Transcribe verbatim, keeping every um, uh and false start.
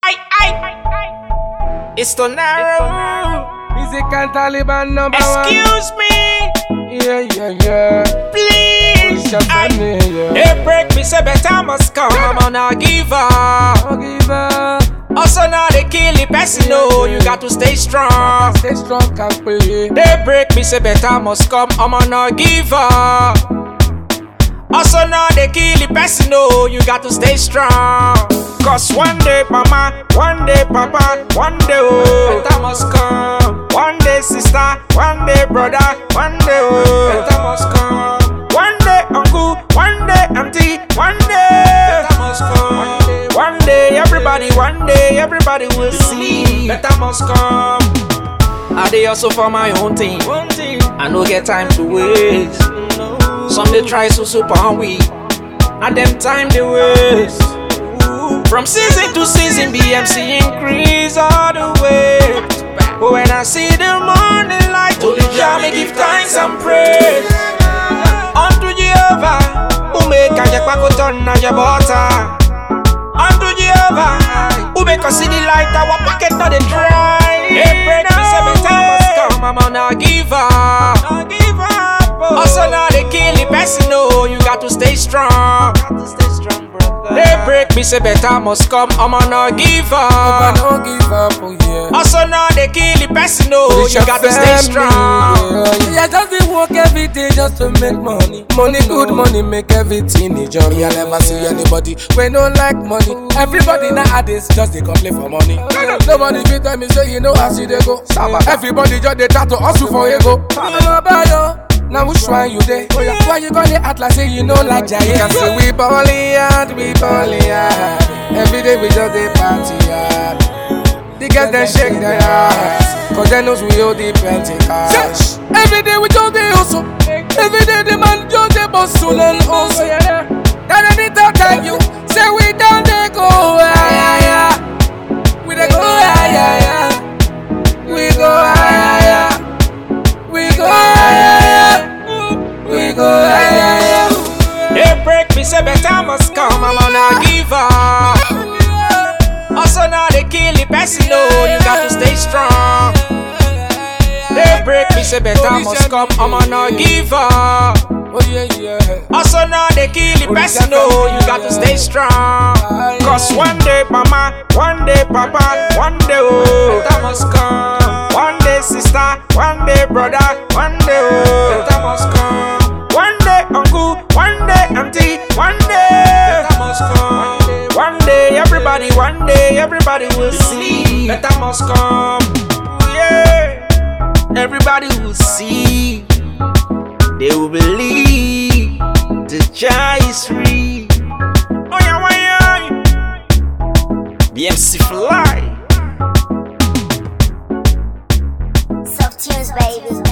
I, I, it's the narrow. Musical Taliban number one. Excuse me, Yeah, yeah, yeah. please. Push up I, on me, yeah. they break me, say better must come. I'm on a giver. Don't give up. Also now they kill the person. No, you got to stay strong. Stay strong and pray. They break me, say better must come. I'm on a giver. Also now they kill the person. No, you got to stay strong. Cause one day mama, one day papa, one day oh, better must come. One day sister, one day brother, one day oh, better must come. One day uncle, one day auntie, one day better must come. One day everybody, one day everybody will see better must come. I dey hustle for my own thing. I no get time to waste. Some they try so super and we, and them time they waste. From season to season, B M C increase all the way. But when I see the morning light, to the job, me give thanks and praise unto Jehovah, who make a jackpot turn a jabota. Unto Jehovah, who make us see the light, our pocket not the dry. They break me seven times, come, I'm on a giver. Also now they kill the person, no, you got to stay strong. They break me, say better must come, I'm on a giver. I don't give up, oh yeah. Also now they kill the person, no, you got to stay strong. Yeah, just dey work every day just to make money. Money good, money make everything a job. I never see anybody we don't like money. Everybody nowadays just they complain for money. Nobody fit tell me say you know how see they go. Everybody just they try to hustle for ego. Now which one you dey? Why you gonna act like say you know like giant? You can say we ballin' hard, we ballin' hard. Every day we just dey party hard. The girls they shake their ass, cause they knows we hold the plenty cash. Every day we just dey hustle. Every day the man just dey bustle and hustle. Then anytime tell you, say we down dey go, ah, yeah, yeah. We dey go, ah, yeah, yeah. We go, ah, yeah, yeah. We go, ah, yeah, yeah. We go, ah, yeah, yeah. They break me, say better must come, I'm on a giver. Also now they kill the person, no, you got to stay strong. They break me, say better must come, I'm on a giver. Oh yeah, yeah. Also now they kill the person, no, you got to stay strong. Cause one day mama, one day papa, one day oh, better must come. One day sister, one day brother, one day oh, better must come. One day uncle, one day auntie, one day better must come. One day everybody, one day everybody will see better must come. Yeah, everybody will see. They will believe the Jah is free. Oh yeah, why yeah. B M C Fly. Soft tunes, baby.